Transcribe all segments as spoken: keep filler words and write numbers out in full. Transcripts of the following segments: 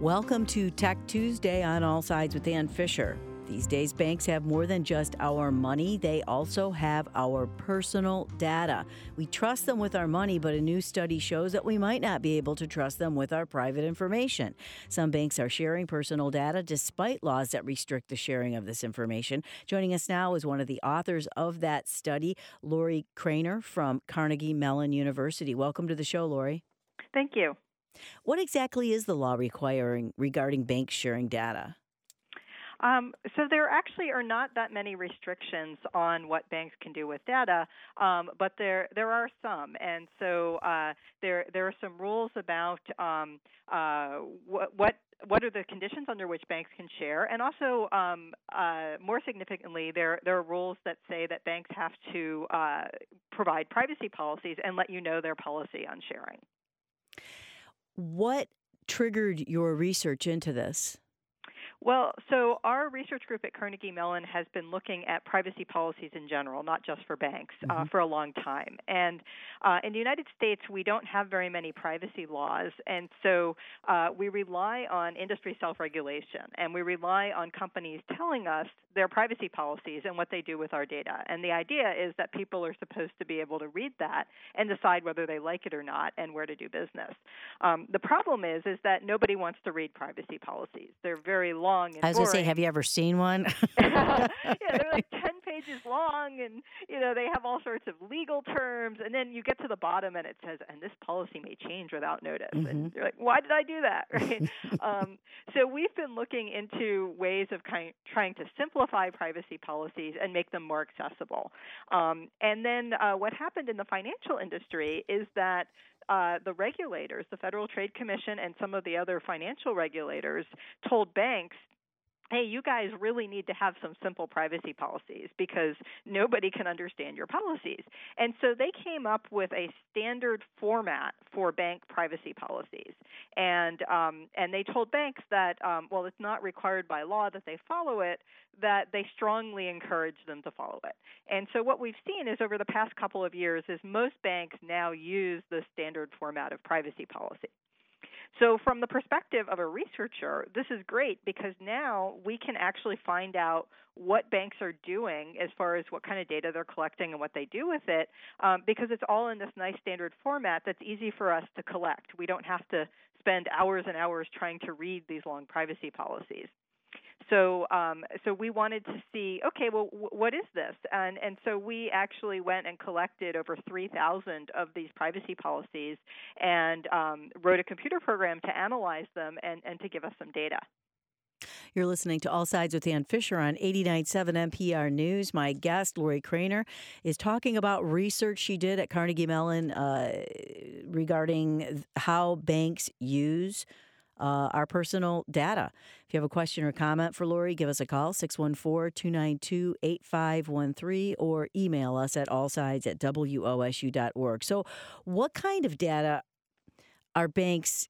Welcome to Tech Tuesday on All Sides with Ann Fisher. These days, banks have more than just our money. They also have our personal data. We trust them with our money, but a new study shows that we might not be able to trust them with our private information. Some banks are sharing personal data despite laws that restrict the sharing of this information. Joining us now is one of the authors of that study, Lori Krainer from Carnegie Mellon University. Welcome to the show, Lori. Thank you. What exactly is the law requiring regarding banks sharing data? Um, so there actually are not that many restrictions on what banks can do with data, um, but there there are some, and so uh, there there are some rules about um, uh, what what. What are the conditions under which banks can share? And also, um, uh, more significantly, there there are rules that say that banks have to uh, provide privacy policies and let you know their policy on sharing. What triggered your research into this? Well, so our research group at Carnegie Mellon has been looking at privacy policies in general, not just for banks, mm-hmm. uh, for a long time. And uh, in the United States, we don't have very many privacy laws, and so uh, we rely on industry self-regulation, and we rely on companies telling us their privacy policies and what they do with our data. And the idea is that people are supposed to be able to read that and decide whether they like it or not and where to do business. Um, the problem is, is that nobody wants to read privacy policies. They're very long. And I was going to say, have you ever seen one? Yeah, they're like ten pages long, and you know they have all sorts of legal terms, and then you get to the bottom, and it says, "And this policy may change without notice." Mm-hmm. And you're like, "Why did I do that?" Right? um, so we've been looking into ways of kind trying to simplify privacy policies and make them more accessible. Um, and then uh, what happened in the financial industry is that Uh, the regulators, the Federal Trade Commission and some of the other financial regulators told banks, hey, you guys really need to have some simple privacy policies because nobody can understand your policies. And so they came up with a standard format for bank privacy policies. And um, and they told banks that, um, well, it's not required by law that they follow it, that they strongly encourage them to follow it. And so what we've seen is over the past couple of years is most banks now use the standard format of privacy policy. So from the perspective of a researcher, this is great because now we can actually find out what banks are doing as far as what kind of data they're collecting and what they do with it, um, because it's all in this nice standard format that's easy for us to collect. We don't have to spend hours and hours trying to read these long privacy policies. So, um, so we wanted to see, okay, well, w- what is this? And and so we actually went and collected over three thousand of these privacy policies and um, wrote a computer program to analyze them and, and to give us some data. You're listening to All Sides with Ann Fisher on eighty-nine point seven N P R News. My guest, Lori Krainer, is talking about research she did at Carnegie Mellon uh, regarding how banks use Uh, our personal data. If you have a question or comment for Lori, give us a call, six one four, two nine two, eight five one three, or email us at allsides at W O S U dot org. So what kind of data are banks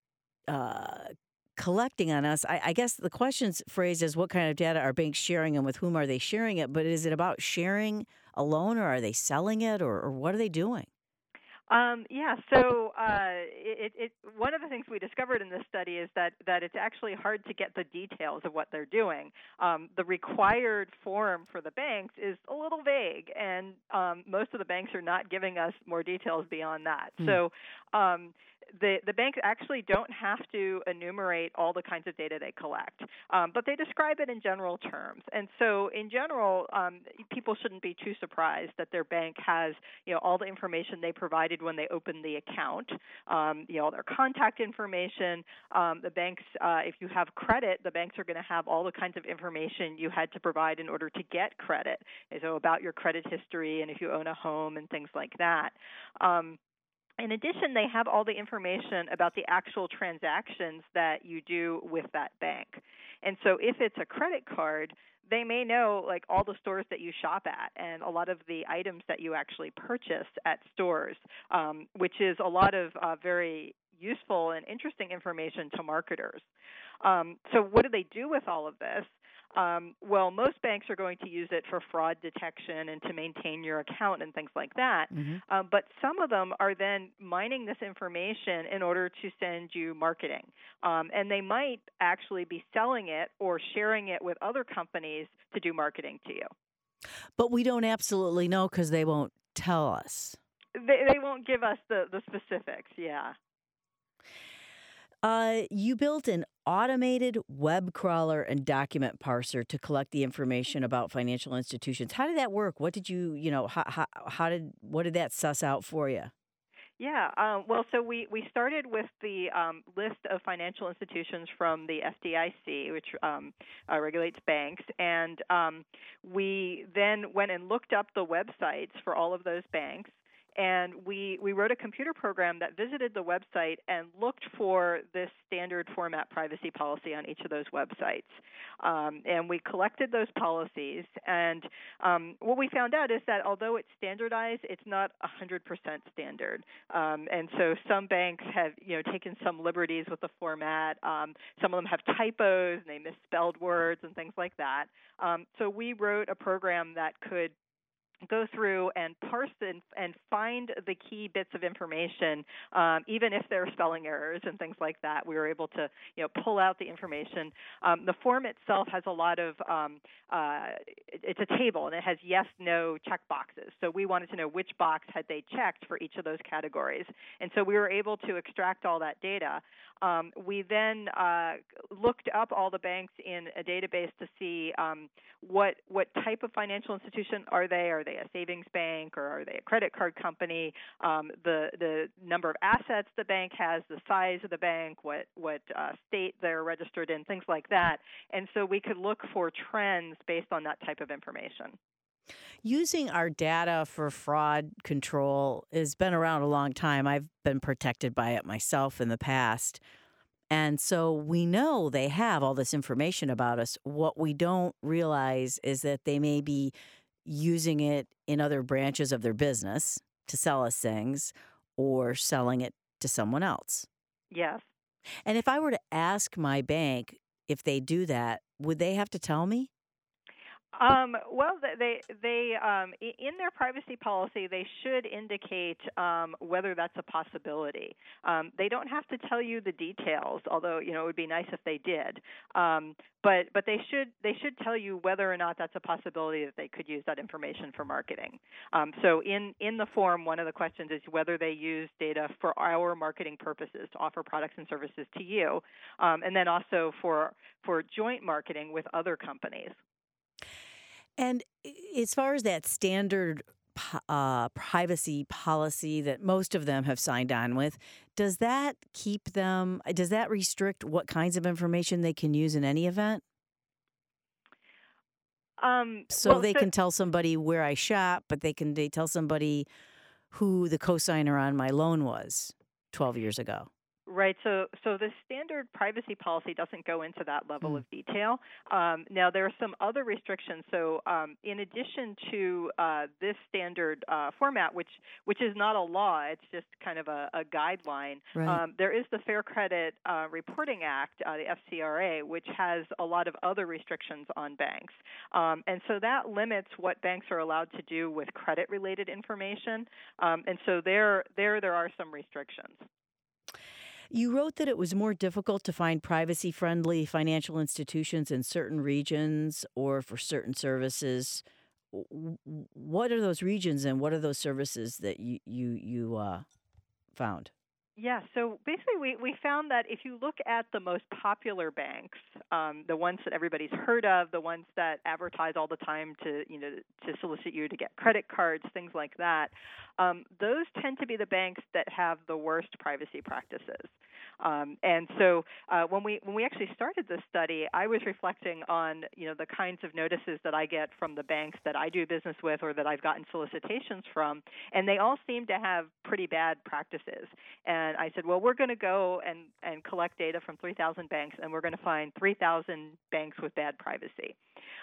uh, collecting on us? I, I guess the question's phrased as what kind of data are banks sharing and with whom are they sharing it? But is it about sharing alone, or are they selling it, or, or what are they doing? Um, yeah, so uh, it, it, one of the things we discovered in this study is that, that it's actually hard to get the details of what they're doing. Um, the required form for the banks is a little vague, and um, most of the banks are not giving us more details beyond that. Mm. So um, the, the banks actually don't have to enumerate all the kinds of data they collect, um, but they describe it in general terms. And so in general, um, people shouldn't be too surprised that their bank has, you know, all the information they provided when they opened the account, um, you know, all their contact information. Um, the banks, uh, if you have credit, the banks are going to have all the kinds of information you had to provide in order to get credit, and so about your credit history and if you own a home and things like that. Um, In addition, they have all the information about the actual transactions that you do with that bank. And so if it's a credit card, they may know like all the stores that you shop at and a lot of the items that you actually purchase at stores, um, which is a lot of uh, very useful and interesting information to marketers. Um, so what do they do with all of this? Um, well, most banks are going to use it for fraud detection and to maintain your account and things like that. Mm-hmm. Um, but some of them are then mining this information in order to send you marketing. Um, and they might actually be selling it or sharing it with other companies to do marketing to you. But we don't absolutely know because they won't tell us. They, they won't give us the, the specifics, yeah. Uh, you built an automated web crawler and document parser to collect the information about financial institutions. How did that work? What did you, you know, how, how, how did, what did that suss out for you? Yeah, um, well, so we, we started with the um, list of financial institutions from the F D I C, which um, uh, regulates banks, and um, we then went and looked up the websites for all of those banks, and we, we wrote a computer program that visited the website and looked for this standard format privacy policy on each of those websites. Um, and we collected those policies, and um, what we found out is that although it's standardized, it's not one hundred percent standard. Um, and so some banks have, you know, taken some liberties with the format. Um, some of them have typos, and they misspelled words and things like that. Um, so we wrote a program that could go through and parse and, and find the key bits of information, um, even if there are spelling errors and things like that. We were able to, you know, pull out the information. Um, the form itself has a lot of, um, uh, it's a table, and it has yes, no check boxes. So we wanted to know which box had they checked for each of those categories. And so we were able to extract all that data. Um, we then uh, looked up all the banks in a database to see um, what what type of financial institution are they? Are they a savings bank, or are they a credit card company? Um, the the number of assets the bank has, the size of the bank, what what uh, state they're registered in, things like that. And so we could look for trends based on that type of information. Using our data for fraud control has been around a long time. I've been protected by it myself in the past. And so we know they have all this information about us. What we don't realize is that they may be using it in other branches of their business to sell us things or selling it to someone else. Yes. And if I were to ask my bank if they do that, would they have to tell me? Um, well, they they um, in their privacy policy, they should indicate um, whether that's a possibility. Um, they don't have to tell you the details, although you know it would be nice if they did. Um, but but they should they should tell you whether or not that's a possibility that they could use that information for marketing. Um, so in in the form, one of the questions is whether they use data for our marketing purposes to offer products and services to you, um, and then also for for joint marketing with other companies. And as far as that standard uh, privacy policy that most of them have signed on with, does that keep them, does that restrict what kinds of information they can use in any event? Um, so well, they so, can tell somebody where I shop, but they can they tell somebody who the cosigner on my loan was twelve years ago. Right. So so the standard privacy policy doesn't go into that level Mm. of detail. Um, now, there are some other restrictions. So um, in addition to uh, this standard uh, format, which which is not a law, it's just kind of a, a guideline, Right. um, there is the Fair Credit uh, Reporting Act, uh, the F C R A, which has a lot of other restrictions on banks. Um, and so that limits what banks are allowed to do with credit-related information. Um, and so there, there, there are some restrictions. You wrote that it was more difficult to find privacy-friendly financial institutions in certain regions or for certain services. W- w- What are those regions and what are those services that you you you uh, found? Yeah, so basically we, we found that if you look at the most popular banks, um, the ones that everybody's heard of, the ones that advertise all the time to, you know, to solicit you to get credit cards, things like that, um, those tend to be the banks that have the worst privacy practices. Um, and so uh, when we when we actually started this study, I was reflecting on, you know, the kinds of notices that I get from the banks that I do business with or that I've gotten solicitations from, and they all seem to have pretty bad practices. And I said, well, we're going to go and, and collect data from three thousand banks, and we're going to find three thousand banks with bad privacy.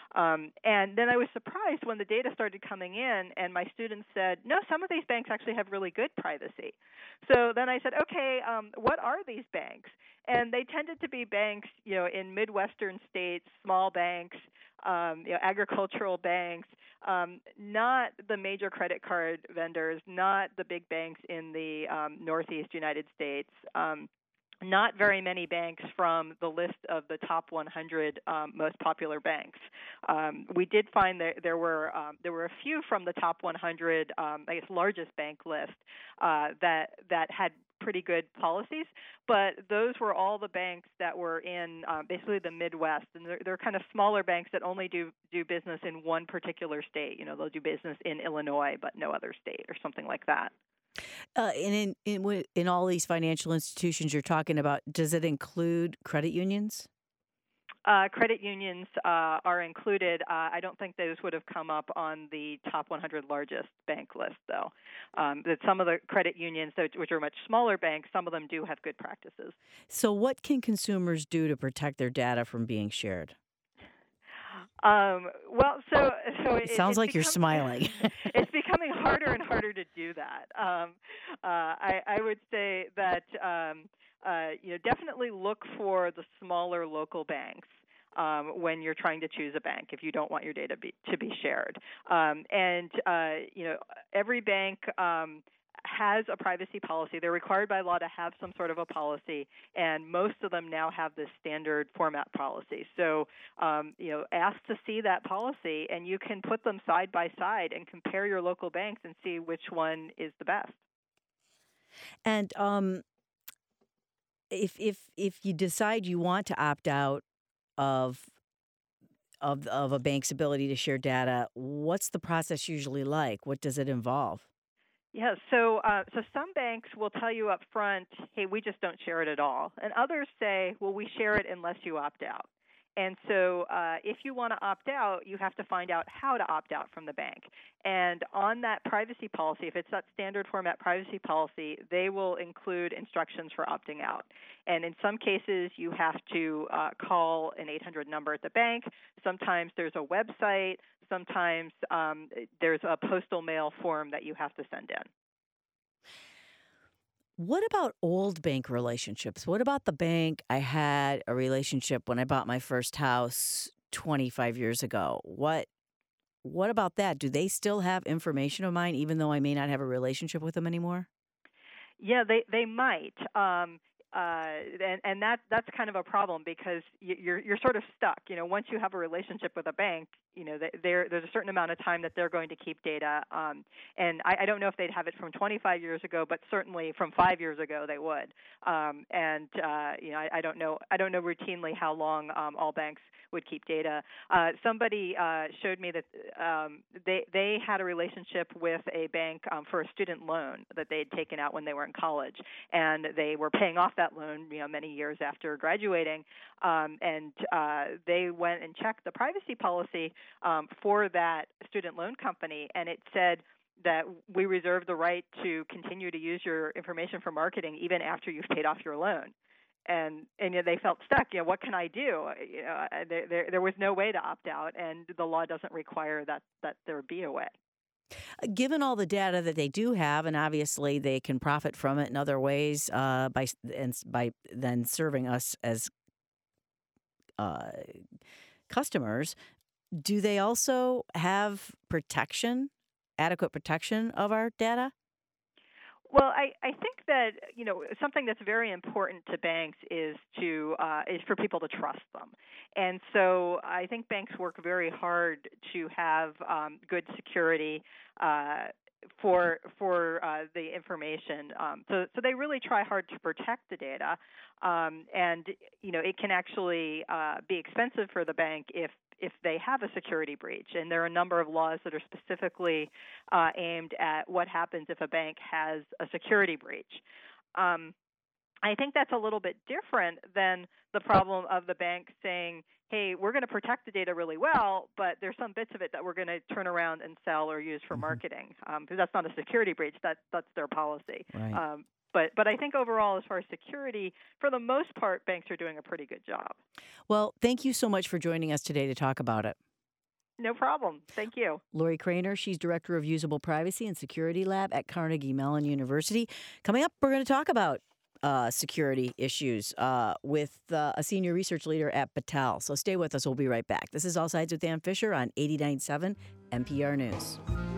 Um, and then I was surprised when the data started coming in, and my students said, no, some of these banks actually have really good privacy. So then I said, okay, um, what are these banks? And they tended to be banks, you know, in Midwestern states, small banks, um, you know, agricultural banks, um, not the major credit card vendors, not the big banks in the um, Northeast United States. Um, Not very many banks from the list of the top one hundred um, most popular banks. Um, we did find that there were um, there were a few from the top one hundred, um, I guess, largest bank list uh, that that had pretty good policies, but those were all the banks that were in uh, basically the Midwest, and they're, they're kind of smaller banks that only do do business in one particular state. You know, they'll do business in Illinois, but no other state, or something like that. Uh, and in, in wi- in all these financial institutions you're talking about, does it include credit unions? Uh, credit unions uh, are included. Uh, I don't think those would have come up on the top one hundred largest bank list, though. Um, that some of the credit unions, which are much smaller banks, some of them do have good practices. So what can consumers do to protect their data from being shared? Um, well, so so It it, sounds it's like you're become, smiling. it's becoming harder and harder to do that. Um, uh, I, I would say that um, uh, you know definitely look for the smaller local banks. Um, when you're trying to choose a bank, if you don't want your data be, to be shared, um, and uh, you know every bank um, has a privacy policy. They're required by law to have some sort of a policy, and most of them now have this standard format policy. So, um, you know, ask to see that policy, and you can put them side by side and compare your local banks and see which one is the best. And um, if if if you decide you want to opt out of of of a bank's ability to share data, what's the process usually like? What does it involve? Yeah, so uh, so some banks will tell you up front, hey, we just don't share it at all. And others say, well, we share it unless you opt out. And so uh, if you want to opt out, you have to find out how to opt out from the bank. And on that privacy policy, if it's that standard format privacy policy, they will include instructions for opting out. And in some cases, you have to uh, call an eight hundred number at the bank. Sometimes there's a website. Sometimes um, there's a postal mail form that you have to send in. What about old bank relationships? What about the bank I had a relationship when I bought my first house twenty-five years ago? What what about that? Do they still have information of mine even though I may not have a relationship with them anymore? Yeah, they they might, um, uh, and and that that's kind of a problem because you- you're you're sort of stuck. You know, once you have a relationship with a bank, you know, they- there there's a certain amount of time that they're going to keep data. Um, and I, I don't know if they'd have it from twenty-five years ago, but certainly from five years ago they would. Um, and uh, you know, I, I don't know I don't know routinely how long um, all banks would keep data. Uh, somebody uh, showed me that um, they they had a relationship with a bank um, for a student loan that they had taken out when they were in college, and they were paying off that loan, you know, many years after graduating. Um, and uh, they went and checked the privacy policy um, for that student loan company, and it said that we reserve the right to continue to use your information for marketing even after you've paid off your loan. And and you know, they felt stuck. You know, what can I do? You know, there, there there was no way to opt out, and the law doesn't require that that there be a way. Given all the data that they do have, and obviously they can profit from it in other ways uh, by s- and s- by then serving us as uh, customers, do they also have protection, adequate protection of our data? Well, I, I think that you know something that's very important to banks is to uh, is for people to trust them, and so I think banks work very hard to have um, good security uh, for for uh, the information. Um, so so they really try hard to protect the data, um, and you know it can actually uh, be expensive for the bank if if they have a security breach. And there are a number of laws that are specifically uh, aimed at what happens if a bank has a security breach. Um, I think that's a little bit different than the problem of the bank saying, hey, we're going to protect the data really well, but there's some bits of it that we're going to turn around and sell or use for Mhm. marketing. Um, because that's not a security breach. That, that's their policy. Right. Um, but, but I think overall, as far as security, for the most part, banks are doing a pretty good job. Well, thank you so much for joining us today to talk about it. No problem. Thank you. Lori Craner, she's Director of Usable Privacy and Security Lab at Carnegie Mellon University. Coming up, we're going to talk about uh, security issues uh, with uh, a senior research leader at Battelle. So stay with us. We'll be right back. This is All Sides with Ann Fisher on eighty-nine point seven N P R News.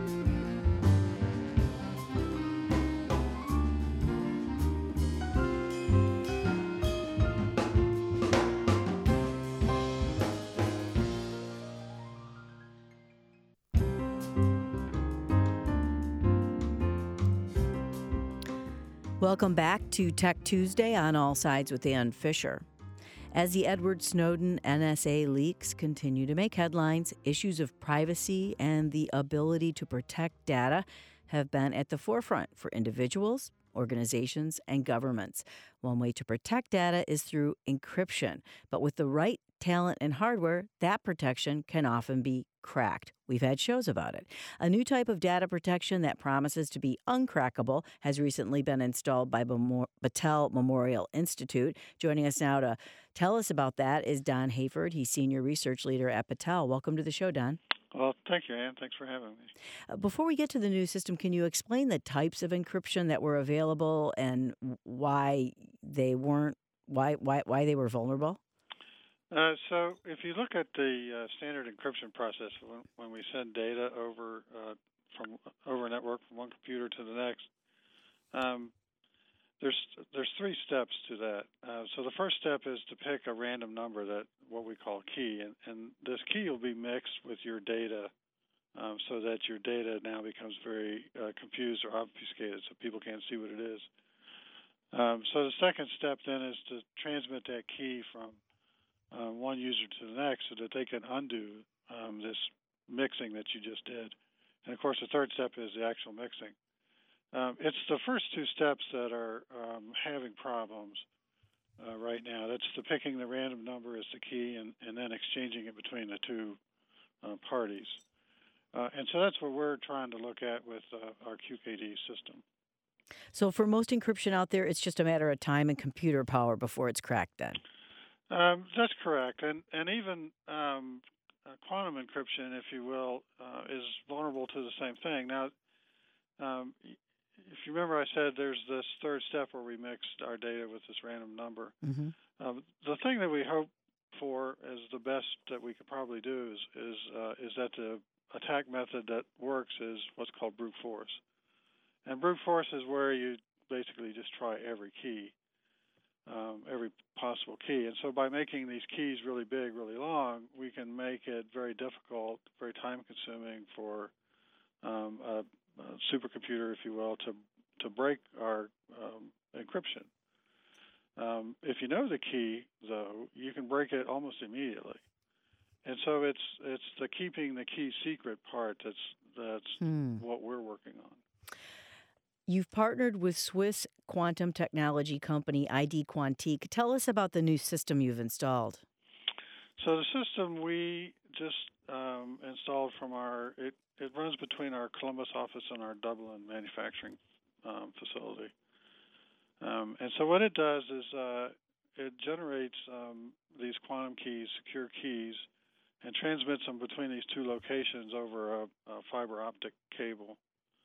Welcome back to Tech Tuesday on All Sides with Ann Fisher. As the Edward Snowden N S A leaks continue to make headlines, issues of privacy and the ability to protect data have been at the forefront for individuals, organizations, and governments. One way to protect data is through encryption, but with the right talent and hardware, that protection can often be cracked. We've had shows about it. A new type of data protection that promises to be uncrackable has recently been installed by Battelle Memorial Institute. Joining us now to tell us about that is Don Hayford. He's Senior Research Leader at Battelle. Welcome to the show, Don. Well, thank you, Ann. Thanks for having me. Uh, before we get to the new system, can you explain the types of encryption that were available and why they weren't, why why why they were vulnerable? Uh, so if you look at the uh, standard encryption process, when, when we send data over uh, from over a network from one computer to the next, um, there's there's three steps to that. Uh, so the first step is to pick a random number, that what we call key, and, and this key will be mixed with your data, um, so that your data now becomes very uh, confused or obfuscated, so people can't see what it is. Um, so the second step then is to transmit that key from Uh, one user to the next so that they can undo um, this mixing that you just did. And, of course, the third step is the actual mixing. Um, it's the first two steps that are um, having problems uh, right now. That's the picking the random number as the key and, and then exchanging it between the two uh, parties. Uh, and so that's what we're trying to look at with uh, our Q K D system. So for most encryption out there, it's just a matter of time and computer power before it's cracked then? Um, that's correct, and and even um, uh, quantum encryption, if you will, uh, is vulnerable to the same thing. Now, um, if you remember, I said there's this third step where we mixed our data with this random number. Mm-hmm. Um, the thing that we hope for as the best that we could probably do is is uh, is that the attack method that works is what's called brute force, and brute force is where you basically just try every key. Um, every possible key. And so by making these keys really big, really long, we can make it very difficult, very time-consuming for um, a, a supercomputer, if you will, to to break our um, encryption. Um, if you know the key, though, you can break it almost immediately. And so it's it's the keeping the key secret part that's that's hmm. what we're working on. You've partnered with Swiss quantum technology company I D Quantique. Tell us about the new system you've installed. So the system we just um, installed from our, it, it runs between our Columbus office and our Dublin manufacturing um, facility. Um, and so what it does is uh, it generates um, these quantum keys, secure keys, and transmits them between these two locations over a, a fiber optic cable.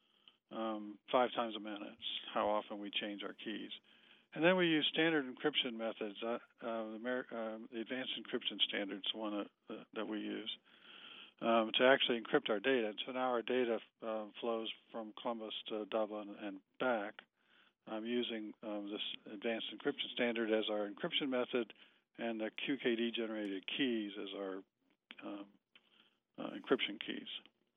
Um, five times a minute. It's how often we change our keys. And then we use standard encryption methods. Uh, uh, the, Amer- uh, the advanced encryption standards, one that, uh, that we use, um, to actually encrypt our data. And so now our data uh, flows from Columbus to Dublin and back um, using um, this advanced encryption standard as our encryption method, and the Q K D-generated keys as our um, uh, encryption keys.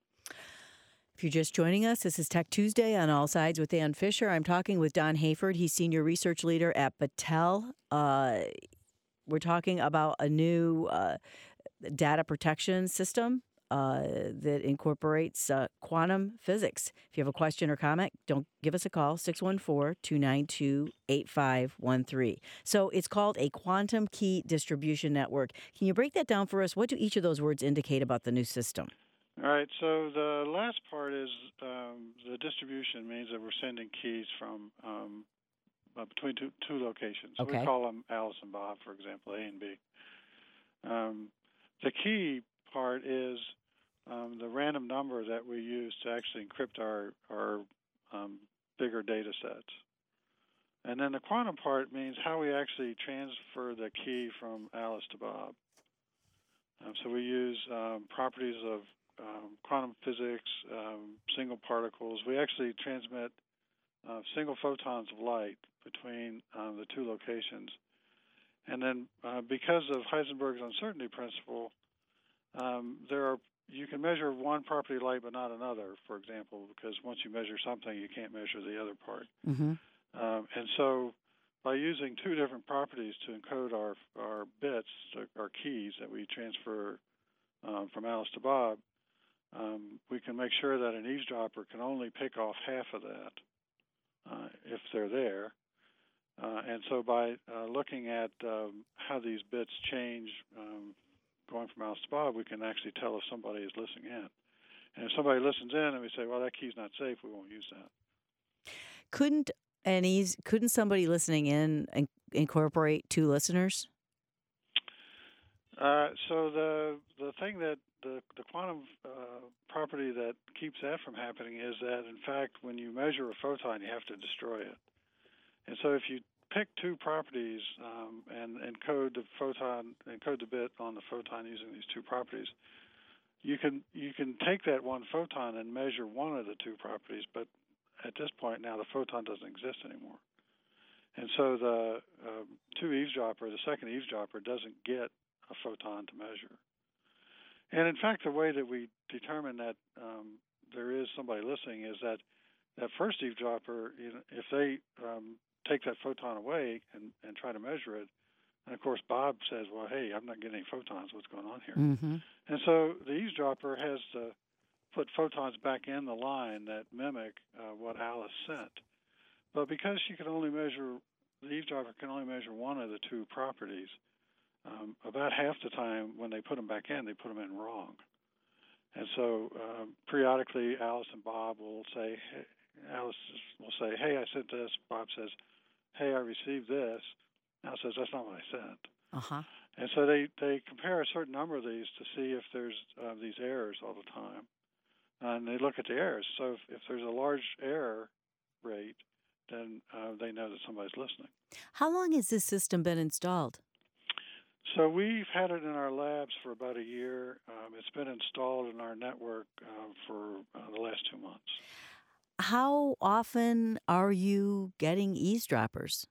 If you're just joining us, this is Tech Tuesday on All Sides with Ann Fisher. I'm talking with Don Hayford. He's Senior Research Leader at Battelle. Uh, we're talking about a new uh, data protection system uh, that incorporates uh, quantum physics. If you have a question or comment, don't give us a call, six one four, two nine two, eight five one three. So it's called a quantum key distribution network. Can you break that down for us? What do each of those words indicate about the new system? All right, so the last part is um, the distribution means that we're sending keys from um, uh, between two, two locations. So Okay. we call them Alice and Bob, for example, A and B. Um, the key part is um, the random number that we use to actually encrypt our, our um, bigger data sets. And then the quantum part means how we actually transfer the key from Alice to Bob. Um, so we use um, properties of um, quantum physics, um, single particles. We actually transmit uh, single photons of light between um, the two locations. And then uh, because of Heisenberg's uncertainty principle, um, there are you can measure one property of light but not another, for example, because once you measure something, you can't measure the other part. Mm-hmm. Um, and so by using two different properties to encode our our bits, our keys that we transfer um, from Alice to Bob, um, we can make sure that an eavesdropper can only pick off half of that uh, if they're there. Uh, and so by uh, looking at um, how these bits change um, going from Alice to Bob, we can actually tell if somebody is listening in. And if somebody listens in and we say, well, that key's not safe, we won't use that. Couldn't And he's, couldn't somebody listening in in- incorporate two listeners? Uh, so the the thing that the, the quantum uh, property that keeps that from happening is that, in fact, when you measure a photon, you have to destroy it. And so if you pick two properties um, and encode the photon, encode the bit on the photon using these two properties, you can you can take that one photon and measure one of the two properties, but at this point now the photon doesn't exist anymore. And so the um, two eavesdropper, the second eavesdropper, doesn't get a photon to measure. And in fact, the way that we determine that um, there is somebody listening is that that first eavesdropper, you know, if they um, take that photon away and, and try to measure it, and of course Bob says, well, hey, I'm not getting any photons, what's going on here? Mm-hmm. And so the eavesdropper has to put photons back in the line that mimic uh, what Alice sent. But because she can only measure, the eavesdropper can only measure one of the two properties, um, about half the time when they put them back in, they put them in wrong. And so um, periodically Alice and Bob will say, hey, Alice will say, hey, I sent this. Bob says, hey, I received this. Alice says, that's not what I sent. Uh-huh. And so they, they compare a certain number of these to see if there's uh, these errors all the time. And they look at the errors. So if, if there's a large error rate, then uh, they know that somebody's listening. How long has this system been installed? So we've had it in our labs for about a year. Um, it's been installed in our network uh, for uh, the last two months. How often are you getting eavesdroppers?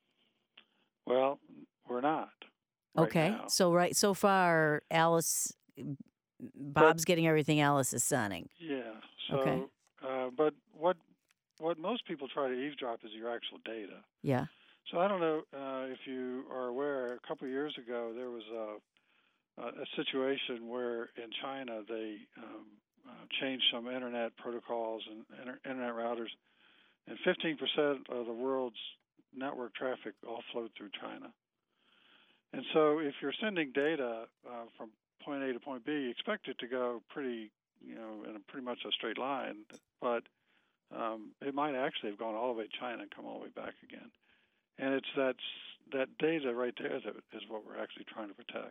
Well, we're not. Right Okay. now. So right so far, Alice, Bob's But, getting everything Alice is sending. Yeah. So, Okay. uh, but what what most people try to eavesdrop is your actual data. Yeah. So I don't know uh, if you are aware. A couple of years ago, there was a a situation where in China they um, uh, changed some internet protocols and inter- internet routers, and fifteen percent of the world's network traffic all flowed through China. And so if you're sending data uh, from point A to point B, you expect it to go pretty, you know, in a pretty much a straight line, but um, it might actually have gone all the way to China and come all the way back again. And it's that that data right there that is what we're actually trying to protect.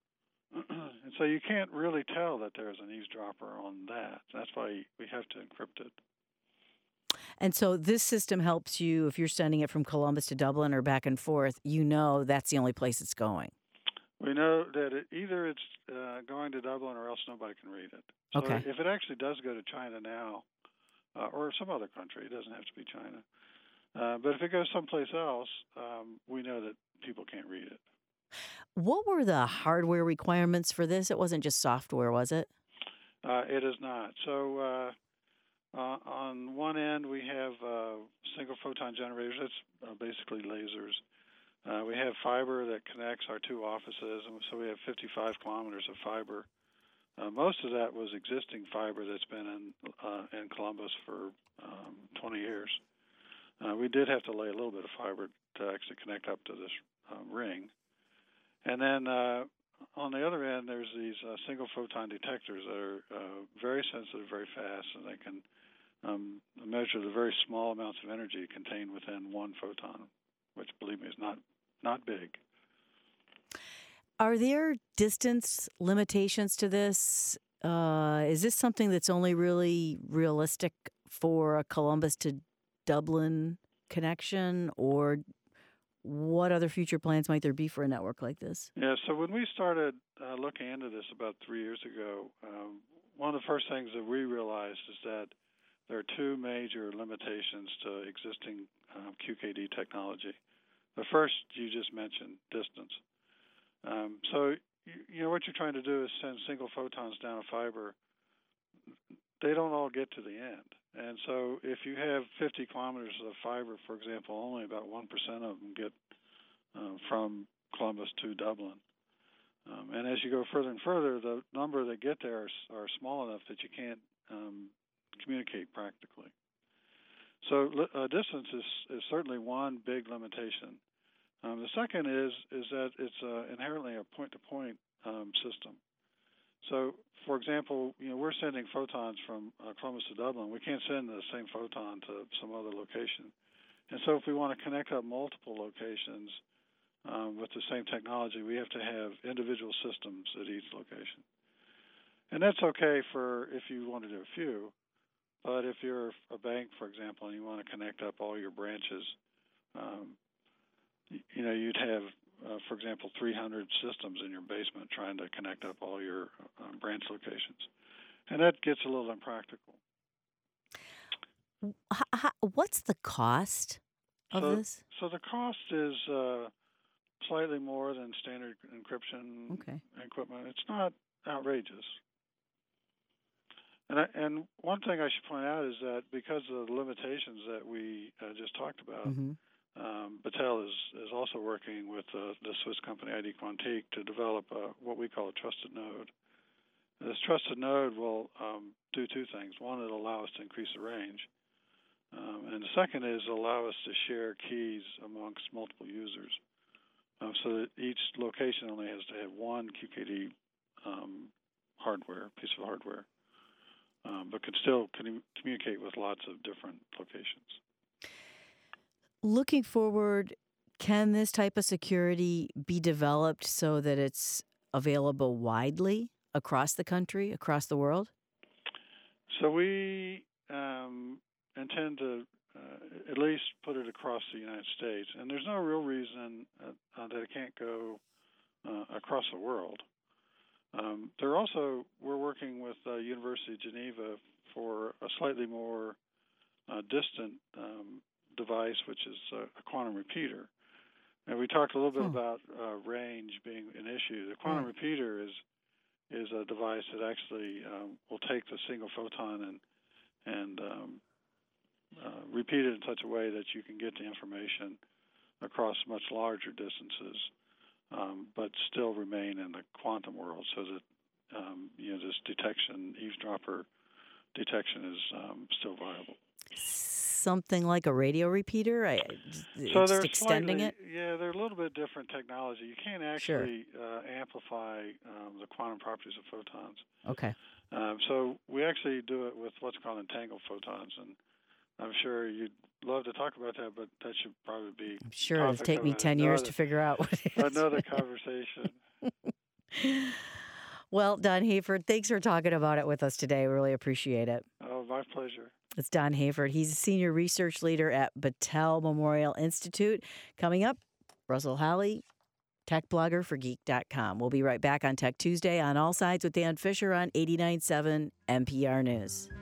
And so you can't really tell that there's an eavesdropper on that. That's why we have to encrypt it. And so this system helps you if you're sending it from Columbus to Dublin or back and forth, you know that's the only place it's going. We know that it, either it's uh, going to Dublin or else nobody can read it. So Okay. if it actually does go to China now, uh, or some other country, it doesn't have to be China. Uh, but if it goes someplace else, um, we know that people can't read it. What were the hardware requirements for this? It wasn't just software, was it? Uh, it is not. So uh, uh, on one end, we have uh, single photon generators. That's uh, basically lasers. Uh, we have fiber that connects our two offices, and so we have fifty-five kilometers of fiber. Uh, most of that was existing fiber that's been in uh, in Columbus for um, twenty years. Uh, we did have to lay a little bit of fiber to actually connect up to this uh, ring. And then uh, on the other end, there's these uh, single photon detectors that are uh, very sensitive, very fast, and they can um, measure the very small amounts of energy contained within one photon, which, believe me, is not not big. Are there distance limitations to this? uh, is this something that's only really realistic for a Columbus to Dublin connection, or what other future plans might there be for a network like this? Yeah, so when we started uh, looking into this about three years ago, um, one of the first things that we realized is that there are two major limitations to existing um, Q K D technology. The first you just mentioned, distance. Um, so, you, you know, what you're trying to do is send single photons down a fiber. They don't all get to the end. And so if you have fifty kilometers of fiber, for example, only about one percent of them get uh, from Columbus to Dublin. Um, and as you go further and further, the number that get there are, are small enough that you can't um, communicate practically. So uh, distance is, is certainly one big limitation. Um, the second is is that it's uh, inherently a point-to-point um, system. So, for example, you know, we're sending photons from uh, Columbus to Dublin. We can't send the same photon to some other location. And so if we want to connect up multiple locations um, with the same technology, we have to have individual systems at each location. And that's okay for if you want to do a few, but if you're a bank, for example, and you want to connect up all your branches, um, you know, you'd have, uh, for example, three hundred systems in your basement trying to connect up all your uh, branch locations. And that gets a little impractical. H- h- what's the cost of so, this? So the cost is uh, slightly more than standard encryption okay. equipment. It's not outrageous. And, I, and one thing I should point out is that because of the limitations that we uh, just talked about, Mm-hmm. Um, Battelle is, is also working with uh, the Swiss company I D Quantique to develop a, what we call a trusted node. This trusted node will um, do two things. One, it'll allow us to increase the range. Um, and the second is allow us to share keys amongst multiple users um, so that each location only has to have one Q K D um, hardware, piece of hardware, um, but can still con- communicate with lots of different locations. Looking forward, can this type of security be developed so that it's available widely across the country, across the world? So we um, intend to uh, at least put it across the United States, and there's no real reason uh, uh, that it can't go uh, across the world. Um, they're also, we're working with uh, University of Geneva for a slightly more uh, distant um, device, which is a, a quantum repeater. And we talked a little bit hmm. about uh, range being an issue. The quantum right. repeater is is a device that actually um, will take the single photon and and um, uh, repeat it in such a way that you can get the information across much larger distances, um, but still remain in the quantum world, so that um, you know this detection, eavesdropper detection, is um, still viable. Something like a radio repeater? I, so just they're extending slightly, it? Yeah, they're a little bit different technology. You can't actually sure. uh, amplify um, the quantum properties of photons. Okay. Um, so we actually do it with what's called entangled photons, and I'm sure you'd love to talk about that, but that should probably be. I'm sure it'll take me ten years to figure out what it is. Another conversation. Well, Don Hayford, thanks for talking about it with us today. We really appreciate it. Oh, my pleasure. It's Don Hayford. He's a senior research leader at Battelle Memorial Institute. Coming up, Russell Holly, tech blogger for geek dot com. We'll be right back on Tech Tuesday on All Sides with Dan Fisher on eighty-nine point seven N P R News.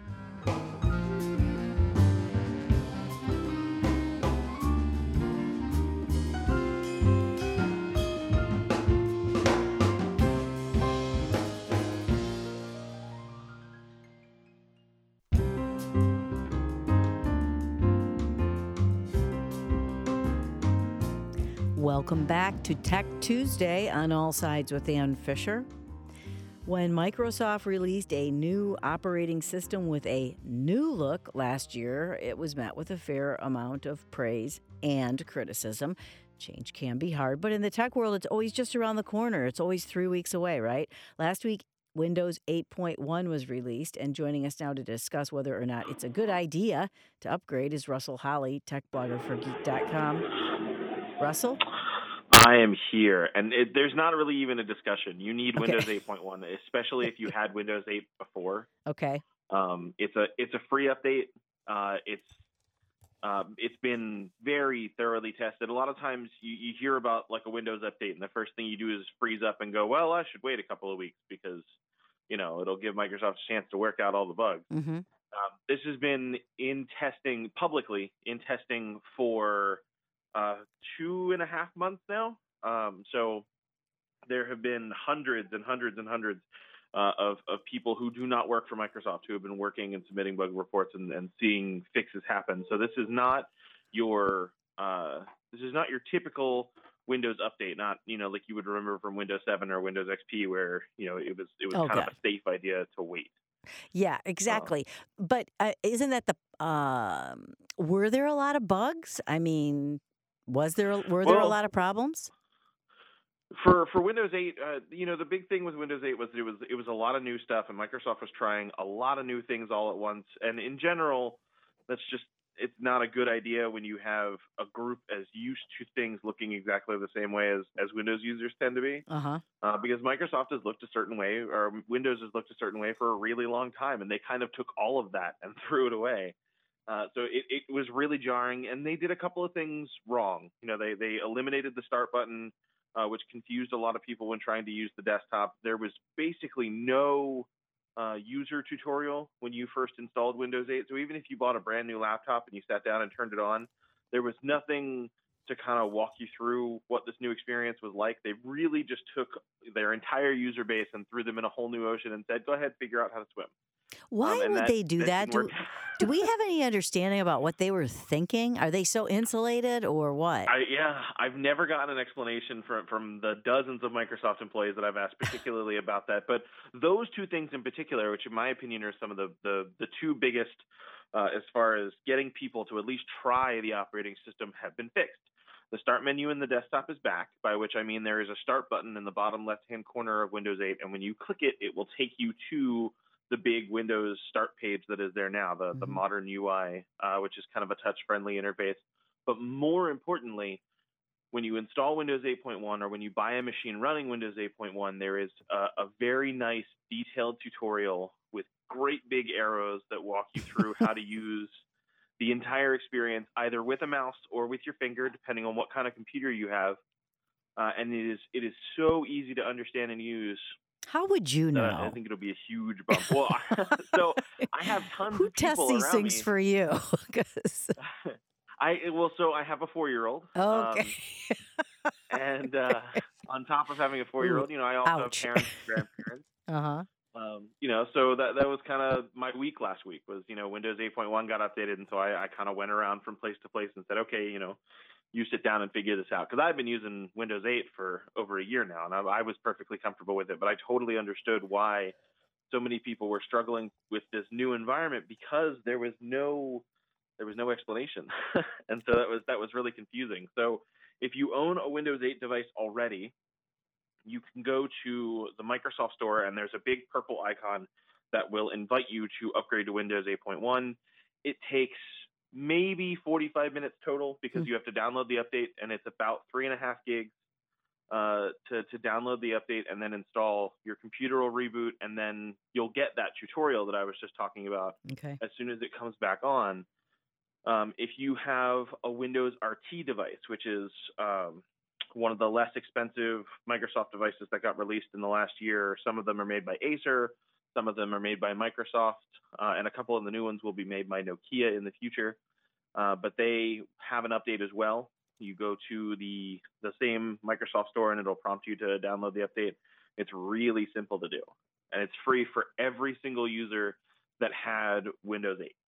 Welcome back to Tech Tuesday on All Sides with Dan Fisher. When Microsoft released a new operating system with a new look last year, it was met with a fair amount of praise and criticism. Change can be hard, but in the tech world, it's always just around the corner. It's always three weeks away, right? Last week, Windows eight point one was released, and joining us now to discuss whether or not it's a good idea to upgrade is Russell Holly, tech blogger for geek dot com. Russell? I am here, and it, there's not really even a discussion. You need okay. Windows eight point one, especially if you had Windows eight before. Okay. Um, it's a it's a free update. Uh, it's uh, it's been very thoroughly tested. A lot of times you, you hear about like a Windows update, and the first thing you do is freeze up and go, "Well, I should wait a couple of weeks because you know it'll give Microsoft a chance to work out all the bugs." Mm-hmm. Um, this has been in testing publicly in testing for uh, two and a half months now. Um, so there have been hundreds and hundreds and hundreds uh, of, of people who do not work for Microsoft who have been working and submitting bug reports and, and seeing fixes happen. So this is not your uh, this is not your typical Windows update, not you know like you would remember from Windows seven or Windows X P, where you know it was it was okay. kind of a safe idea to wait. Yeah, exactly. Uh, but uh, isn't that the? Um, were there a lot of bugs? I mean, was there were there well, a lot of problems? For for Windows eight, uh, you know, the big thing with Windows eight was it was it was a lot of new stuff, and Microsoft was trying a lot of new things all at once. And in general, that's just it's not a good idea when you have a group as used to things looking exactly the same way as, as Windows users tend to be. Uh-huh. Uh, because Microsoft has looked a certain way, or Windows has looked a certain way for a really long time, and they kind of took all of that and threw it away. Uh, so it, it was really jarring, and they did a couple of things wrong. You know, they they eliminated the start button, uh, which confused a lot of people when trying to use the desktop. There was basically no Uh, user tutorial when you first installed Windows eight. So even if you bought a brand new laptop and you sat down and turned it on, there was nothing to kind of walk you through what this new experience was like. They really just took their entire user base and threw them in a whole new ocean and said, go ahead, figure out how to swim. Why um, would that, they do that? that? Do, do we have any understanding about what they were thinking? Are they so insulated or what? I, yeah, I've never gotten an explanation from, from the dozens of Microsoft employees that I've asked particularly about that. But those two things in particular, which in my opinion are some of the, the, the two biggest uh, as far as getting people to at least try the operating system, have been fixed. The start menu in the desktop is back, by which I mean there is a start button in the bottom left-hand corner of Windows eight, and when you click it, it will take you to the big Windows start page that is there now, the, mm-hmm. the modern U I, uh, which is kind of a touch-friendly interface. But more importantly, when you install Windows eight point one or when you buy a machine running Windows eight point one, there is a, a very nice detailed tutorial with great big arrows that walk you through how to use the entire experience, either with a mouse or with your finger, depending on what kind of computer you have. Uh, and it is it is so easy to understand and use. How would you know? I think it'll be a huge bump. Well, so I have tons Who of people tests these around things me. for you? I well, so I have a four-year-old. Okay. Um, and uh, on top of having a four-year-old, you know, I also Ouch. have parents and grandparents. Uh huh. Um, you know, so that that was kind of my week last week. Was you know, Windows eight point one got updated, and so I, I kind of went around from place to place and said, okay, you know, you sit down and figure this out, because I've been using Windows eight for over a year now, and I, I was perfectly comfortable with it. But I totally understood why so many people were struggling with this new environment, because there was no there was no explanation, and so that was that was really confusing. So if you own a Windows eight device already, you can go to the Microsoft Store, and there's a big purple icon that will invite you to upgrade to Windows eight point one. It takes maybe forty-five minutes total, because mm-hmm. you have to download the update, and it's about three and a half gigs uh, to, to download the update and then install. Your computer will reboot, and then you'll get that tutorial that I was just talking about okay. as soon as it comes back on. Um, if you have a Windows R T device, which is um, one of the less expensive Microsoft devices that got released in the last year, some of them are made by Acer, some of them are made by Microsoft, uh, and a couple of the new ones will be made by Nokia in the future. Uh, but they have an update as well. You go to the the same Microsoft Store, and it'll prompt you to download the update. It's really simple to do, and it's free for every single user that had Windows eight.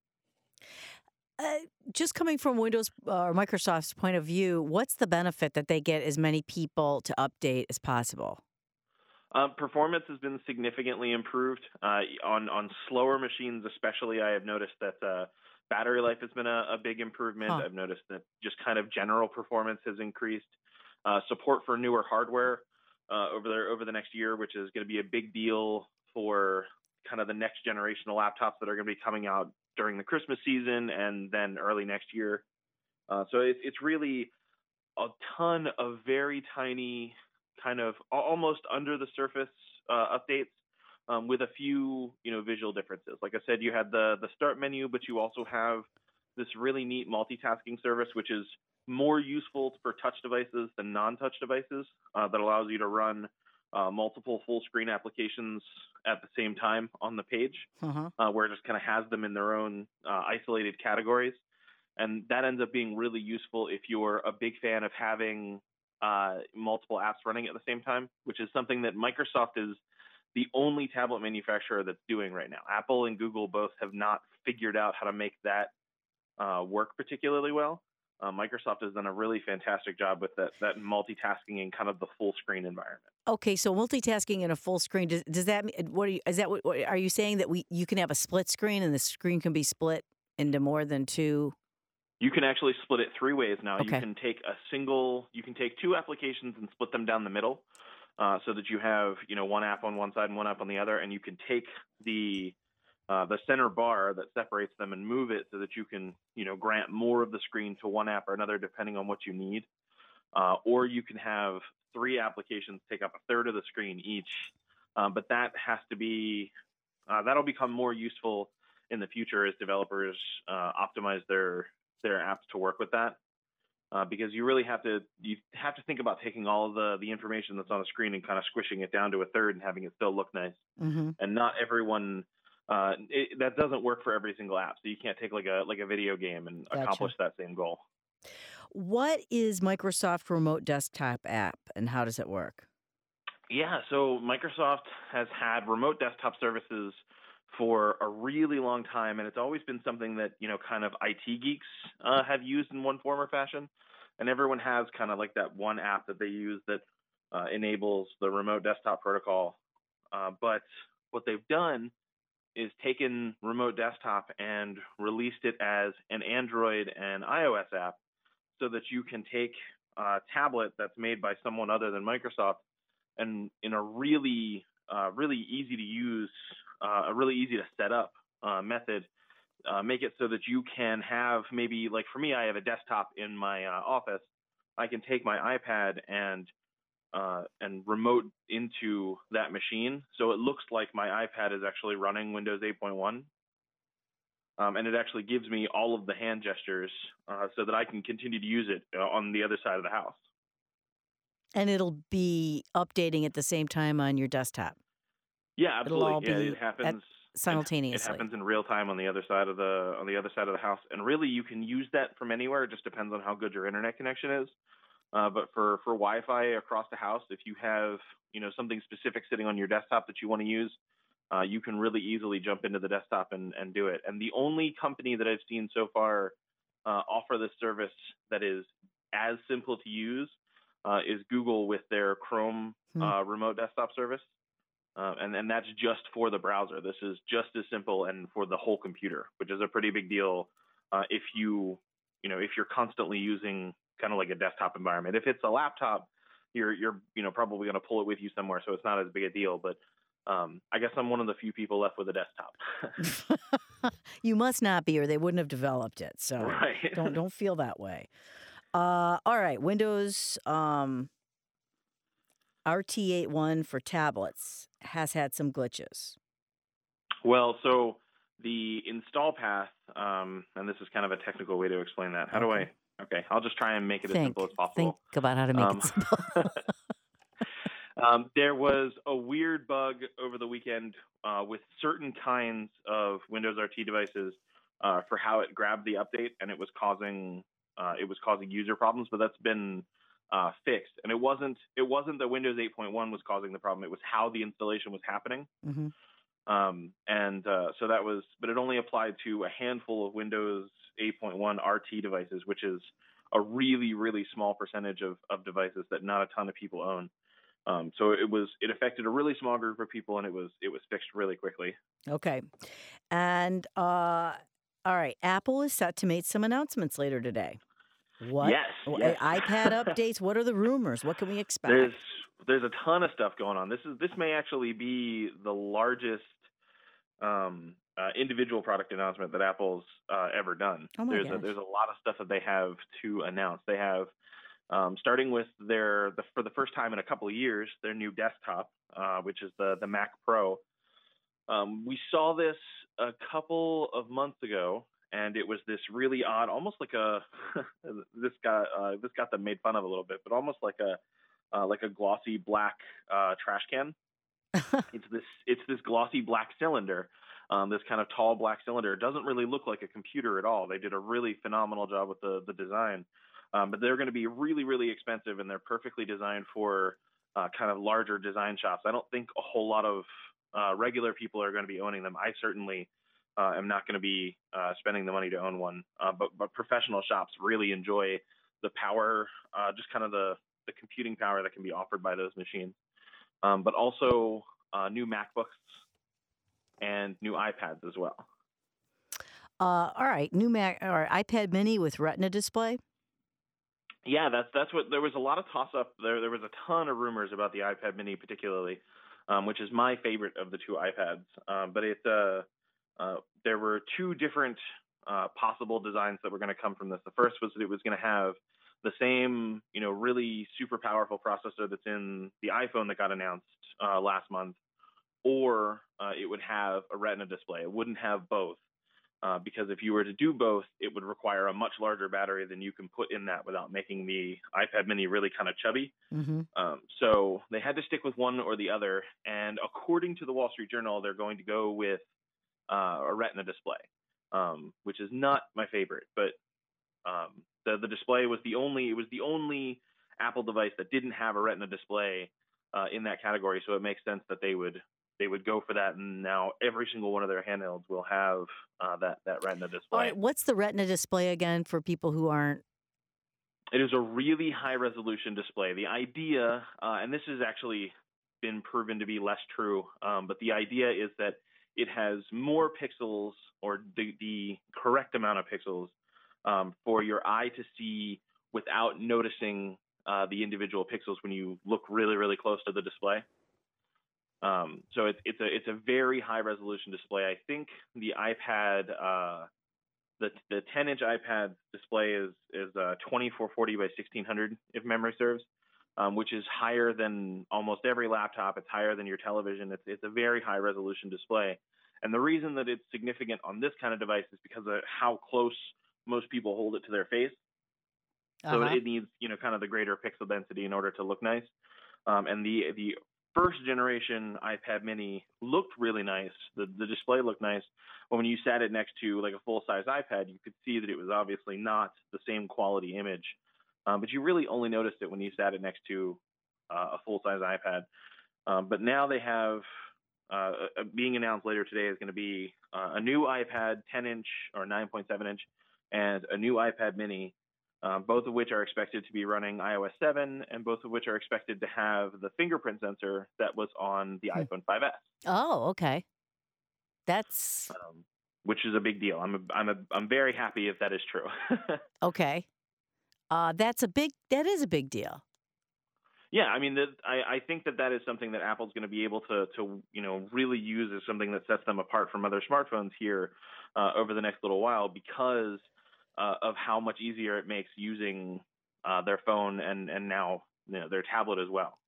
Uh, just coming from Windows or Microsoft's point of view, what's the benefit that they get as many people to update as possible? Uh, performance has been significantly improved. Uh, on, on slower machines especially, I have noticed that uh, battery life has been a, a big improvement. Huh. I've noticed that just kind of general performance has increased. Uh, support for newer hardware uh, over the, over the next year, which is going to be a big deal for kind of the next generation of laptops that are going to be coming out during the Christmas season and then early next year. Uh, so it, it's really a ton of very tiny, kind of almost under the surface uh, updates um, with a few, you know, visual differences. Like I said, you had the the start menu, but you also have this really neat multitasking service, which is more useful for touch devices than non-touch devices, uh, that allows you to run uh, multiple full screen applications at the same time on the page, uh-huh. uh, where it just kind of has them in their own uh, isolated categories. And that ends up being really useful if you're a big fan of having uh, multiple apps running at the same time, which is something that Microsoft is the only tablet manufacturer that's doing right now. Apple and Google both have not figured out how to make that uh, work particularly well. Uh, Microsoft has done a really fantastic job with that that multitasking in kind of the full screen environment. Okay, so multitasking in a full screen, does, does that what are you, is that what, are you saying that we you can have a split screen and the screen can be split into more than two? You can actually split it three ways now. Okay. You can take a single, you can take two applications and split them down the middle, uh, so that you have, you know, one app on one side and one app on the other, and you can take the uh, the center bar that separates them and move it so that you can, you know, grant more of the screen to one app or another depending on what you need. Uh, or you can have three applications take up a third of the screen each, uh, but that has to be uh, that'll become more useful in the future as developers uh, optimize their their apps to work with that, uh, because you really have to you have to think about taking all of the the information that's on a screen and kind of squishing it down to a third and having it still look nice. Mm-hmm. And not everyone uh, it, that doesn't work for every single app. So you can't take like a like a video game and gotcha. Accomplish that same goal. What is Microsoft Remote Desktop app and how does it work? Yeah, so Microsoft has had remote desktop services for a really long time, and it's always been something that, you know, kind of I T geeks uh, have used in one form or fashion. And everyone has kind of like that one app that they use that uh, enables the remote desktop protocol. Uh, but what they've done is taken remote desktop and released it as an Android and iOS app so that you can take a tablet that's made by someone other than Microsoft and in a really, uh, really easy to use, uh, a really easy to set up uh, method, uh, make it so that you can have maybe, like for me, I have a desktop in my uh, office. I can take my iPad and uh, and remote into that machine, so it looks like my iPad is actually running Windows eight point one. Um, and it actually gives me all of the hand gestures uh, so that I can continue to use it uh, on the other side of the house. And it'll be updating at the same time on your desktop. Yeah, absolutely. It'll all yeah, be it happens simultaneously. It happens in real time on the other side of the on the other side of the house. And really, you can use that from anywhere. It just depends on how good your internet connection is. Uh, but for for Wi-Fi across the house, if you have, you know, something specific sitting on your desktop that you want to use, Uh, you can really easily jump into the desktop and, and do it. And the only company that I've seen so far uh, offer this service that is as simple to use uh, is Google with their Chrome hmm. uh, remote desktop service. Uh, and, and that's just for the browser. This is just as simple and for the whole computer, which is a pretty big deal uh, if you, you know, if you're constantly using kind of like a desktop environment. If it's a laptop, you're, you're you know, probably going to pull it with you somewhere, so it's not as big a deal. But Um, I guess I'm one of the few people left with a desktop. You must not be, or they wouldn't have developed it. So right. don't don't feel that way. Uh, all right, Windows um, R T eight point one for tablets has had some glitches. Well, so the install path, um, and this is kind of a technical way to explain that. How okay. do I? Okay, I'll just try and make it think, as simple as possible. Think about how to make um, it simple. Um, there was a weird bug over the weekend uh, with certain kinds of Windows R T devices uh, for how it grabbed the update, and it was causing uh, it was causing user problems. But that's been uh, fixed, and it wasn't it wasn't that Windows eight point one was causing the problem. It was how the installation was happening. Mm-hmm. Um, and uh, so that was, but it only applied to a handful of Windows eight point one R T devices, which is a really really small percentage of of devices that not a ton of people own. Um, so it was it affected a really small group of people, and it was it was fixed really quickly. Okay, and uh, all right, Apple is set to make some announcements later today. What? Yes, yes. iPad updates. What are the rumors? What can we expect? There's there's a ton of stuff going on. This is this may actually be the largest um, uh, individual product announcement that Apple's uh, ever done. Oh my there's gosh. a, there's a lot of stuff that they have to announce. They have Um, starting with their, the, for the first time in a couple of years, their new desktop, uh, which is the, the Mac Pro. Um, we saw this a couple of months ago, and it was this really odd, almost like a, this got, uh, this got them made fun of a little bit, but almost like a, uh, like a glossy black uh, trash can. It's this, it's this glossy black cylinder. Um, this kind of tall black cylinder. It doesn't really look like a computer at all. They did a really phenomenal job with the, the design. Um, but they're going to be really, really expensive, and they're perfectly designed for uh, kind of larger design shops. I don't think a whole lot of uh, regular people are going to be owning them. I certainly uh, am not going to be uh, spending the money to own one. Uh, but, but professional shops really enjoy the power, uh, just kind of the, the computing power that can be offered by those machines. Um, but also uh, new MacBooks and new iPads as well. Uh, all right, new Mac or iPad Mini with Retina display. Yeah, that's that's what there was a lot of toss up there. There was a ton of rumors about the iPad Mini, particularly, um, which is my favorite of the two iPads. Um, but it uh, uh, there were two different uh, possible designs that were going to come from this. The first was that it was going to have the same, you know, really super powerful processor that's in the iPhone that got announced uh, last month, or uh, it would have a Retina display. It wouldn't have both. Uh, because if you were to do both, it would require a much larger battery than you can put in that without making the iPad Mini really kind of chubby. Mm-hmm. Um, so they had to stick with one or the other. And according to the Wall Street Journal, they're going to go with uh, a Retina display, um, which is not my favorite. But um, the the display was the only it was the only Apple device that didn't have a Retina display uh, in that category. So it makes sense that they would. They would go for that, and now every single one of their handhelds will have uh, that that Retina display. All right, what's the Retina display again for people who aren't? It is a really high resolution display. The idea, uh, and this has actually been proven to be less true, um, but the idea is that it has more pixels, or the, the correct amount of pixels, um, for your eye to see without noticing uh, the individual pixels when you look really, really close to the display. Um, so it's it's a it's a very high resolution display. I think the iPad, uh, the the ten inch iPad display is is uh, twenty-four forty by sixteen hundred if memory serves, um, which is higher than almost every laptop. It's higher than your television. It's it's a very high resolution display, and the reason that it's significant on this kind of device is because of how close most people hold it to their face. So Uh-huh. it needs, you know, kind of the greater pixel density in order to look nice. Um, and the the first generation iPad Mini looked really nice. The the display looked nice, but when you sat it next to like a full size iPad, you could see that it was obviously not the same quality image. Um, but you really only noticed it when you sat it next to uh, a full size iPad. Um, but now they have uh, uh, being announced later today is going to be uh, a new iPad ten inch or nine point seven inch and a new iPad Mini. Um, both of which are expected to be running i O S seven, and both of which are expected to have the fingerprint sensor that was on the Hmm. iPhone five S. Oh, okay. That's Um, which is a big deal. I'm a, I'm a, I'm very happy if that is true. okay. Uh, that's a big. That is a big deal. Yeah, I mean, the, I, I think that that is something that Apple's going to be able to, to, you know, really use as something that sets them apart from other smartphones here uh, over the next little while, because uh, of how much easier it makes using uh, their phone and, and now, you know, their tablet as well.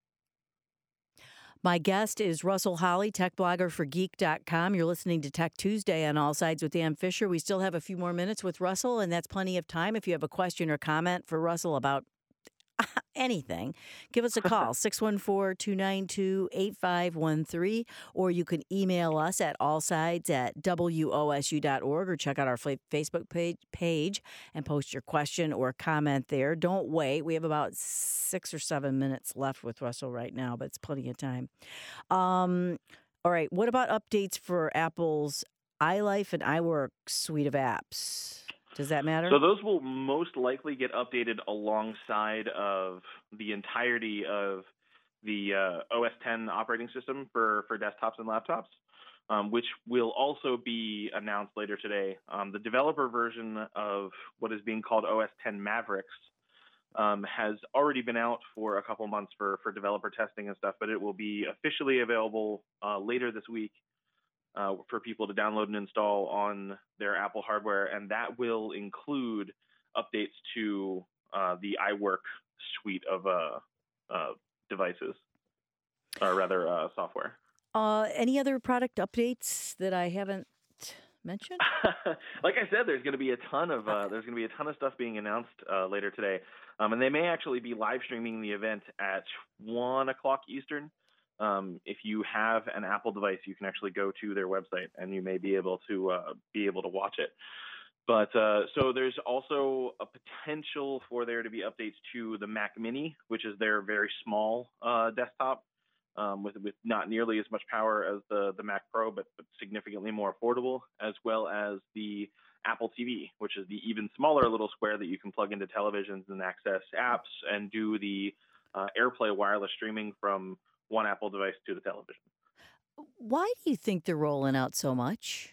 My guest is Russell Holly, tech blogger for geek dot com. You're listening to Tech Tuesday on All Sides with Dan Fisher. We still have a few more minutes with Russell, and that's plenty of time. If you have a question or comment for Russell about anything, give us a call, six one four, two nine two, eight five one three, or you can email us at allsides at W O S U dot org, or check out our Facebook page, page and post your question or comment there. Don't wait. We have about six or seven minutes left with Russell right now, but it's plenty of time. Um, all right. What about updates for Apple's iLife and iWork suite of apps? Does that matter? So those will most likely get updated alongside of the entirety of the uh, O S ten operating system for, for desktops and laptops, um, which will also be announced later today. Um, the developer version of what is being called O S ten Mavericks um, has already been out for a couple months for, for developer testing and stuff, but it will be officially available uh, later this week. Uh, for people to download and install on their Apple hardware, and that will include updates to uh, the iWork suite of uh, uh, devices, or rather uh, software. Uh, any other product updates that I haven't mentioned? Like I said, there's going to be a ton of uh, there's going to be a ton of stuff being announced uh, later today, um, and they may actually be live streaming the event at one o'clock Eastern. Um, if you have an Apple device, you can actually go to their website, and you may be able to uh, be able to watch it. But uh, so there's also a potential for there to be updates to the Mac Mini, which is their very small uh, desktop. Um, with with not nearly as much power as the, the Mac Pro, but, but significantly more affordable, as well as the Apple T V, which is the even smaller little square that you can plug into televisions and access apps and do the uh, AirPlay wireless streaming from one Apple device to the television. Why do you think they're rolling out so much?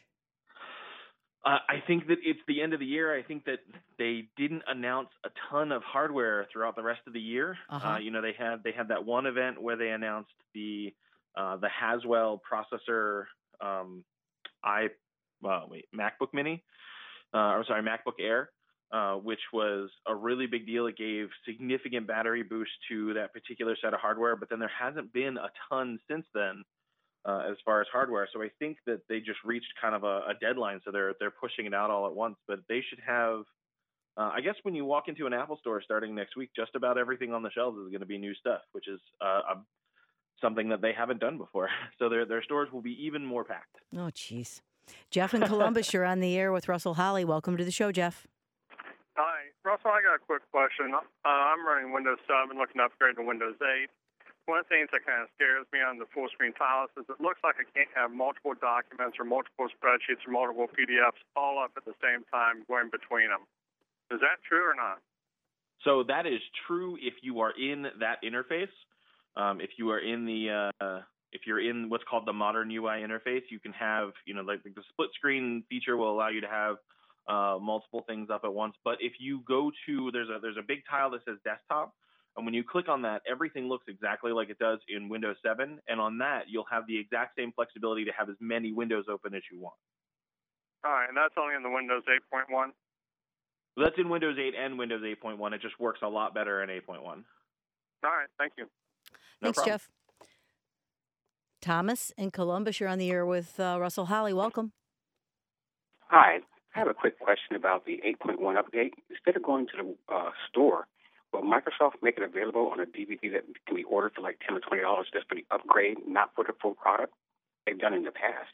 Uh, I think that it's the end of the year. I think that they didn't announce a ton of hardware throughout the rest of the year. Uh-huh. Uh, you know, they had they had that one event where they announced the uh, the Haswell processor, um, i well, wait, MacBook Mini, uh, or sorry, MacBook Air, uh, which was a really big deal. It gave significant battery boost to that particular set of hardware, but then there hasn't been a ton since then. Uh, as far as hardware, so I think that they just reached kind of a, a deadline, so they're they're pushing it out all at once. But they should have, uh, I guess, when you walk into an Apple store starting next week, just about everything on the shelves is going to be new stuff, which is uh, a, something that they haven't done before. So their their stores will be even more packed. Oh, jeez. Jeff in Columbus, you're on the air with Russell Holly. Welcome to the show, Jeff. Hi, Russell. I got a quick question. Uh, I'm running Windows seven, looking to upgrade to Windows eight. One of the things that kind of scares me on the full-screen tiles is it looks like I can't have multiple documents or multiple spreadsheets or multiple P D Fs all up at the same time going between them. Is that true or not? So that is true if you are in that interface. Um, if you are in the uh, if you're in what's called the modern U I interface, you can have, you know, like the split screen feature will allow you to have uh, multiple things up at once. But if you go to there's a there's a big tile that says desktop. And when you click on that, everything looks exactly like it does in Windows seven. And on that, you'll have the exact same flexibility to have as many windows open as you want. All right, and that's only in the Windows eight point one? That's in Windows eight and Windows eight point one. It just works a lot better in eight point one. All right, thank you. No Thanks, problem. Jeff. Thomas in Columbus, you're on the air with uh, Russell Holly. Welcome. Hi. I have a quick question about the eight point one update. Instead of going to the uh, store, will Microsoft make it available on a D V D that can be ordered for like ten or twenty dollars just for the upgrade, not for the full product? They've done it in the past.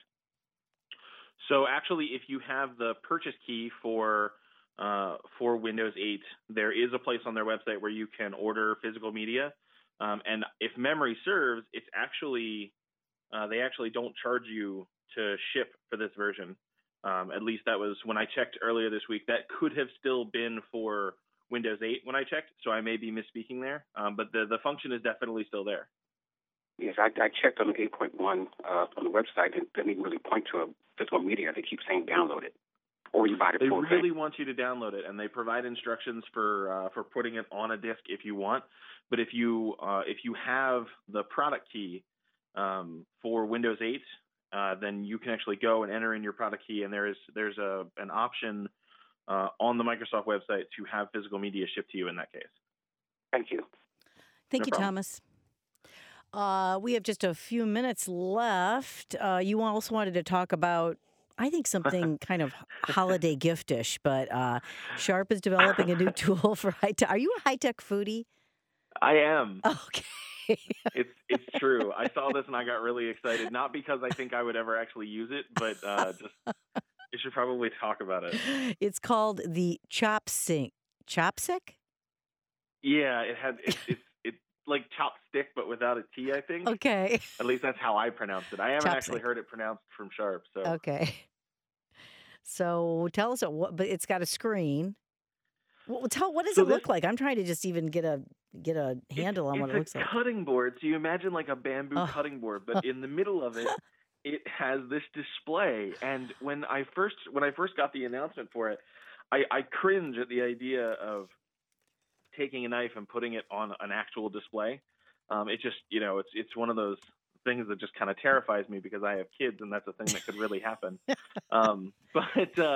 So actually, if you have the purchase key for uh, for Windows eight, there is a place on their website where you can order physical media. Um, and if memory serves, it's actually uh, they actually don't charge you to ship for this version. Um, at least that was when I checked earlier this week. That could have still been for Windows eight when I checked, so I may be misspeaking there. Um, but the, the function is definitely still there. Yes, I, I checked on the eight point one uh, on the website, and it doesn't even really point to a physical media. They keep saying download it, or you buy the They full really thing. want you to download it, and they provide instructions for uh, for putting it on a disk if you want. But if you uh, if you have the product key um, for Windows eight, uh, then you can actually go and enter in your product key, and there is there's a an option uh, on the Microsoft website to have physical media shipped to you in that case. Thank you. Thank No you, problem. Thomas. Uh, we have just a few minutes left. Uh, you also wanted to talk about, I think, something kind of holiday giftish, but uh, Sharp is developing a new tool for high tech. Are you a high-tech foodie? I am. Okay. It's it's true. I saw this and I got really excited. Not because I think I would ever actually use it, but uh, just you should probably talk about it. It's called the Chopsync. Chopstick? Yeah, it had it, it's it's like chopstick, but without a T. I think. Okay. At least that's how I pronounce it. I haven't Chopstick. actually heard it pronounced from Sharp. So Okay. So tell us what, but it's got a screen. Well, tell what does So it this- look like? I'm trying to just even get a get a handle on it's, what it it's looks a like. cutting board. So you imagine like a bamboo Oh. cutting board, but in the middle of it, it has this display. And when I first when I first got the announcement for it, I, I cringe at the idea of taking a knife and putting it on an actual display. Um, it just, you know, it's it's one of those things that just kind of terrifies me because I have kids and that's a thing that could really happen. um, but uh,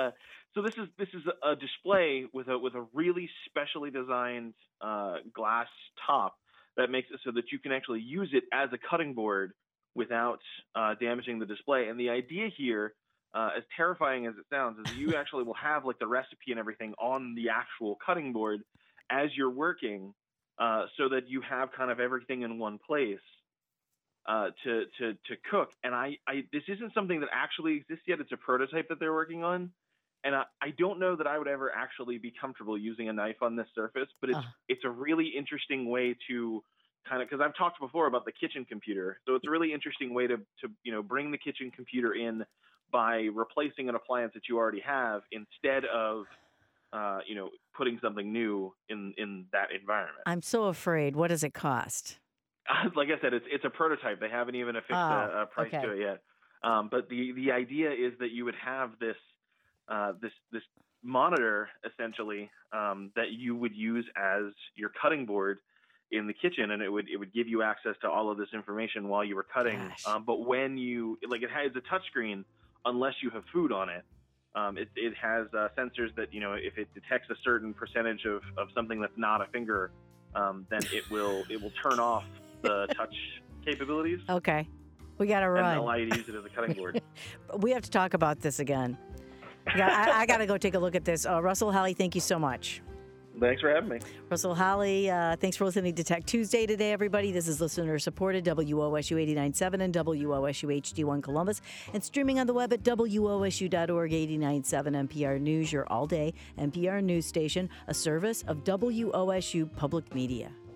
So this is this is a display with a with a really specially designed uh, glass top that makes it so that you can actually use it as a cutting board without uh, damaging the display. And the idea here, uh, as terrifying as it sounds, is you actually will have like the recipe and everything on the actual cutting board as you're working, uh, so that you have kind of everything in one place uh, to to to cook. And I, I this isn't something that actually exists yet. It's a prototype that they're working on. And I, I don't know that I would ever actually be comfortable using a knife on this surface, but it's uh. it's a really interesting way to kind of, because I've talked before about the kitchen computer, so it's a really interesting way to to you know bring the kitchen computer in by replacing an appliance that you already have instead of uh, you know putting something new in in that environment. I'm so afraid. What does it cost? Like I said, it's it's a prototype. They haven't even affixed oh, a, a price okay. to it yet. Um, but the the idea is that you would have this. Uh, this this monitor essentially um, that you would use as your cutting board in the kitchen, and it would it would give you access to all of this information while you were cutting. Um, but when you like, it has a touch screen unless you have food on it. Um, it it has uh, sensors that you know if it detects a certain percentage of, of something that's not a finger, um, then it will it will turn off the touch capabilities. Okay, we got to run. And allow you to use it as a cutting board. We have to talk about this again. Yeah, I, I got to go take a look at this. Uh, Russell Holly, thank you so much. Thanks for having me. Russell Holly, uh, thanks for listening to Tech Tuesday today, everybody. This is listener-supported W O S U eighty-nine point seven and W O S U H D one Columbus, and streaming on the web at W O S U dot org, eighty-nine point seven N P R News, your all-day N P R news station, a service of W O S U Public Media.